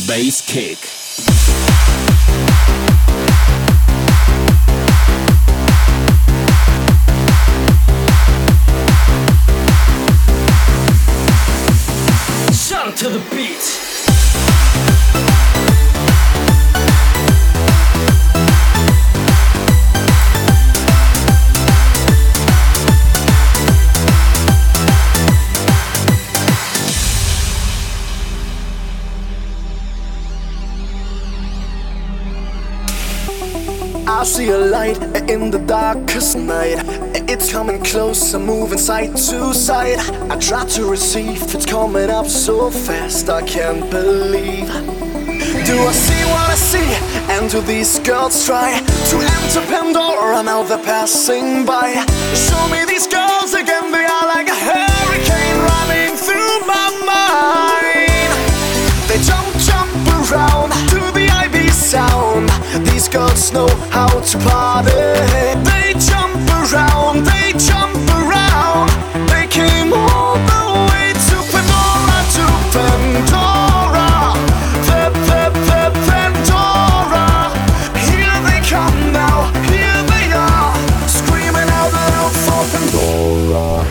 bass kick. Shout to the beat. I see a light in the darkest night. It's coming closer, moving side to side. I try to receive, it's coming up so fast, I can't believe. Do I see what I see? And do these girls try to enter Pandora? Now they're passing by. Show me these girls again, they are like a hurricane running through my mind. They jump around to the IB sound. These girls know how to party. They jump around, they jump around. They came all the way to Pandora, to Pandora. Pandora. Here they come now, here they are, screaming out loud for Pandora.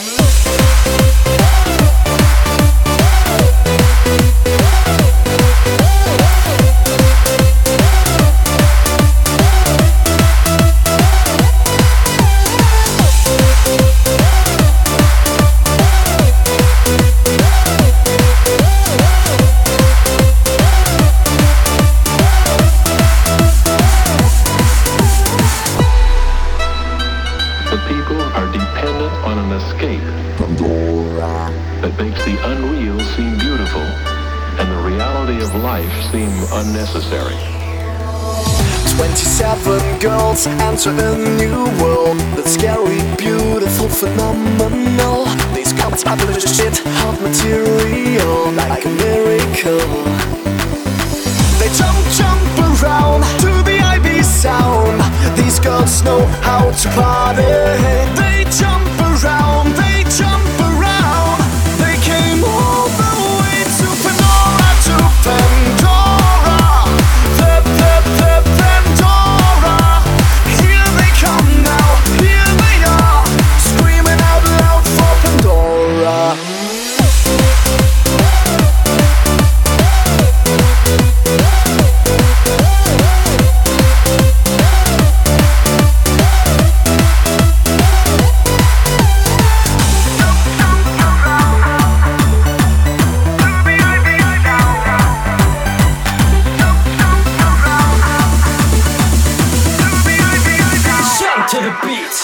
That makes the unreal seem beautiful and the reality of life seem unnecessary. 27 girls enter a new world. That's scary, beautiful, phenomenal. These girls are the shit, hot material, like a miracle. They jump around to the IB sound. These girls know how to party. They jump around, they jump around. They came all the way to Pandora, to Pandora. Pandora. Here they come now, here they are, screaming out loud for Pandora. To the beat.